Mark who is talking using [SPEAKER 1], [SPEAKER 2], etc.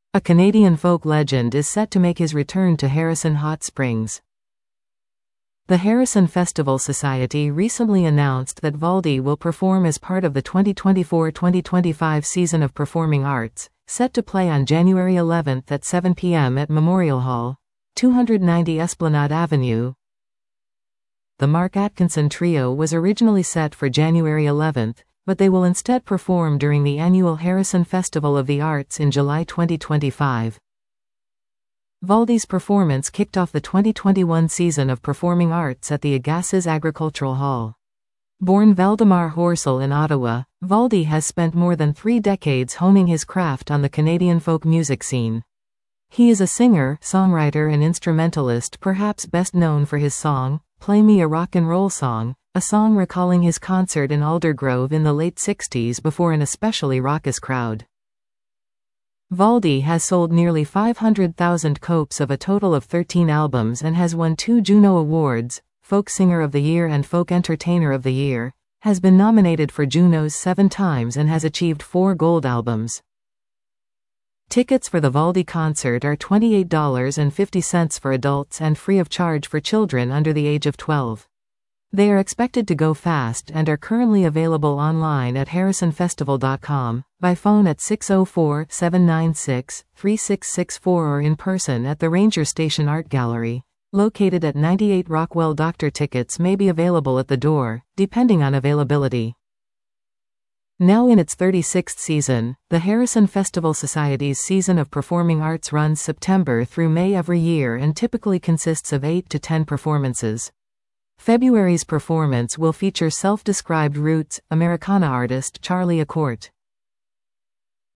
[SPEAKER 1] A Canadian folk legend is set to make his return to Harrison Hot Springs. The Harrison Festival Society recently announced that Valdy will perform as part of the 2024-2025 season of Performing Arts, set to play on January 11 at 7 p.m. at Memorial Hall, 290 Esplanade Avenue. The Mark Atkinson Trio was originally set for January 11, but they will instead perform during the annual Harrison Festival of the Arts in July 2025. Valdy's performance kicked off the 2021 season of Performing Arts at the Agassiz Agricultural Hall. Born Valdemar Horsell in Ottawa, Valdy has spent more than 3 decades honing his craft on the Canadian folk music scene. He is a singer, songwriter and instrumentalist, perhaps best known for his song, Play Me a Rock and Roll Song, a song recalling his concert in Aldergrove in the late 60s before an especially raucous crowd. Valdy has sold nearly 500,000 copies of a total of 13 albums and has won 2 Juno Awards, Folk Singer of the Year and Folk Entertainer of the Year, has been nominated for Junos 7 times and has achieved 4 gold albums. Tickets for the Valdy concert are $28.50 for adults and free of charge for children under the age of 12. They are expected to go fast and are currently available online at harrisonfestival.com, by phone at 604-796-3664 or in person at the Ranger Station Art Gallery, located at 98 Rockwell. Tickets may be available at the door, depending on availability. Now in its 36th season, the Harrison Festival Society's season of Performing Arts runs September through May every year and typically consists of 8 to 10 performances. February's performance will feature self-described roots Americana artist Charlie Accourt.